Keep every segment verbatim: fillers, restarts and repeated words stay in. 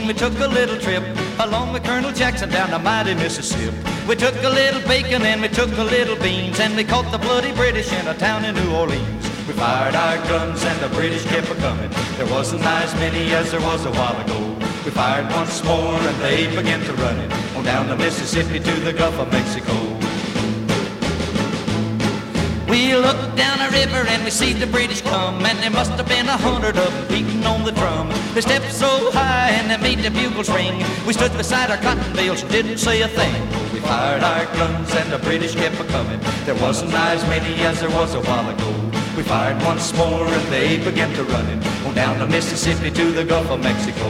we took a little trip along with Colonel Jackson down the mighty Mississippi. We took a little bacon and we took a little beans, and we caught the bloody British in a town in New Orleans. We fired our guns and the British kept a-coming. There wasn't as many as there was a while ago. We fired once more and they began to run it on down the Mississippi to the Gulf of Mexico. We looked down the river and we see the British come, and there must have been a hundred of them beating on the drum. They stepped so high and they made the bugles ring. We stood beside our cotton bales and didn't say a thing. We fired our guns and the British kept a-coming. There wasn't as many as there was a while ago. We fired once more and they began to run it on down the Mississippi to the Gulf of Mexico.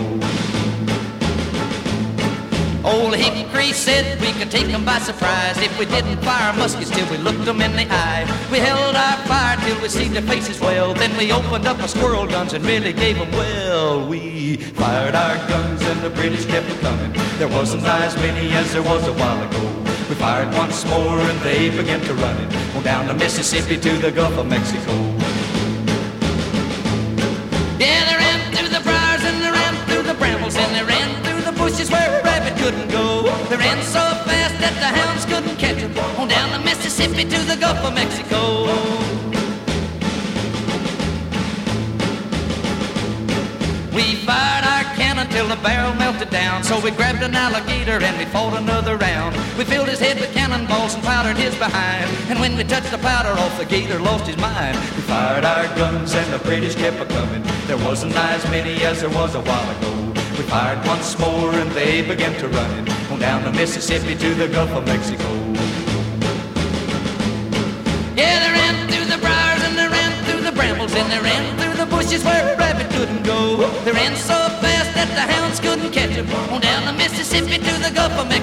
Old Hickory said we could take them by surprise if we didn't fire muskets till we looked them in the eye. We held our fire till we see their faces well, then we opened up our squirrel guns and really gave them well. We fired our guns and the British kept coming. There wasn't as many as there was a while ago. We fired once more and they began to run it on down the Mississippi to the Gulf of Mexico. Yeah, they ran through the briars and they ran through the brambles and they ran through the bushes where a rabbit couldn't go. They ran so fast that the hounds couldn't catch them on down the Mississippi to the Gulf of Mexico. We fired our cannon till the barrel melted down, so we grabbed an alligator and we fought another round. We filled his head with cannonballs and powdered his behind, and when we touched the powder off, the gator lost his mind. We fired our guns and the British kept a-coming. There wasn't as many as there was a while ago. We fired once more and they began to run it on down the Mississippi to the Gulf of Mexico. Yeah, they ran through the briars and they ran through the brambles and they ran through the bushes where a rabbit couldn't go. They ran so fast that the hounds couldn't catch them on down the Mississippi to the Gulf of Mexico.